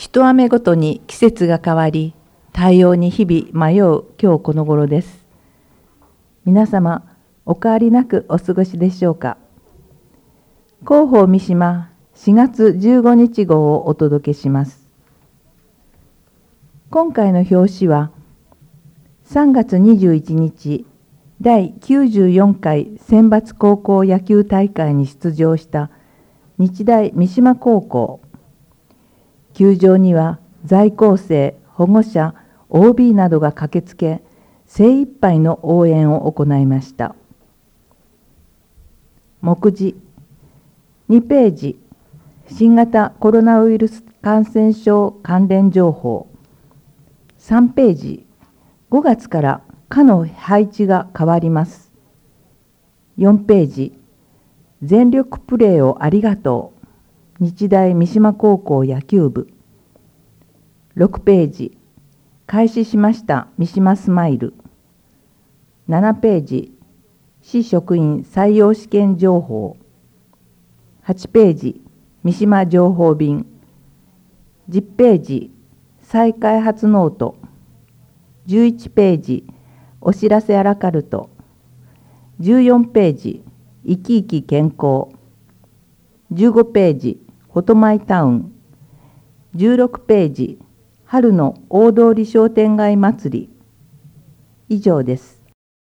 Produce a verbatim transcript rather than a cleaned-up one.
一雨ごとに季節が変わり、対応に日々迷う今日この頃です。皆様、お変わりなくお過ごしでしょうか。広報三島しがつじゅうごにち号をお届けします。今回の表紙は、さんがつにじゅういちにち、だいきゅうじゅうよんかい選抜高校野球大会に出場した日大三島高校。球場には在校生、保護者、オービー などが駆けつけ、精一杯の応援を行いました。目次にページ、新型コロナウイルス感染症関連情報。さんページ、ごがつから課の配置が変わります。よんページ、全力プレーをありがとう。日大三島高校野球部。ろくページ、開始しました三島スマイル。ななページ、市職員採用試験情報。はちページ、三島情報便。じゅっページ、再開発ノート。じゅういちページ、お知らせアラカルト。じゅうよんページ、生き生き健康。じゅうごページ、フォトマイタウン。じゅうろくページ、春の大通商店街祭り。以上です。